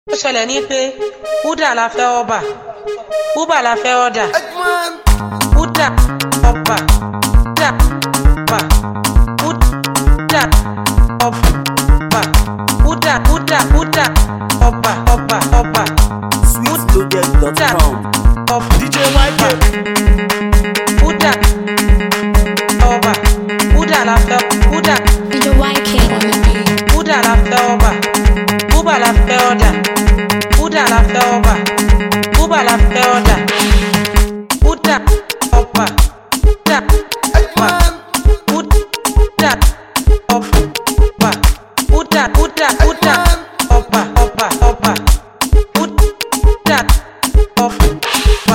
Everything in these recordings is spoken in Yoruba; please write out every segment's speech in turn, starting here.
Ó ṣẹlẹ̀ ní pé Buddha la fẹ́ ọba, Uber la fẹ́ ọ̀dà. Buddha ọba, Buddha ọba, Buddha ọba, Buddha ọba, ọba. Sweetloaded.com. DJ YK. Buddha ọba, Buddha la fẹ́ Buddha. DJ YK on the beat. Buddha la fẹ́ ọba, Uber la fẹ́ ọ̀dà. Buddha la fẹ́ ọba, Uber la fẹ́ ọ̀dà. Buddha ọba, Buddha ọba, Buddha ọba, Buddha ọba, ọba. Buddha ọba,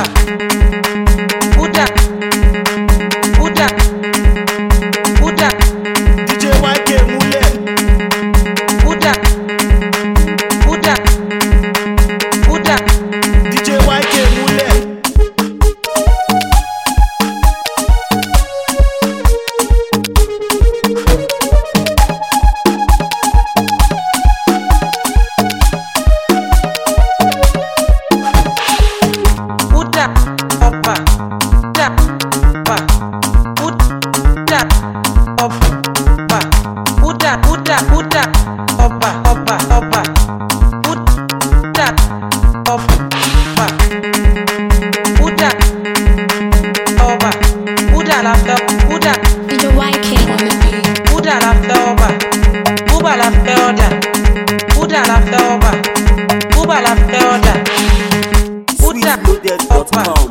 Buddha. DJ YK múlẹ̀. Buddha. DJ YK múlẹ̀. Buddha ọba, Buddha ọba, Buddha ọba, Buddha ọba, ọba. Buddha ọba, Buddha ọba, Buddha la fẹ́ Buddha. DJ YK on the beat. Buddha la fẹ́ ọba, Uber la fẹ́ ọ̀dà. Buddha la fẹ́ ọba, Uber la fẹ́ ọ̀dà. Buddha ọba, Sweetloaded.com.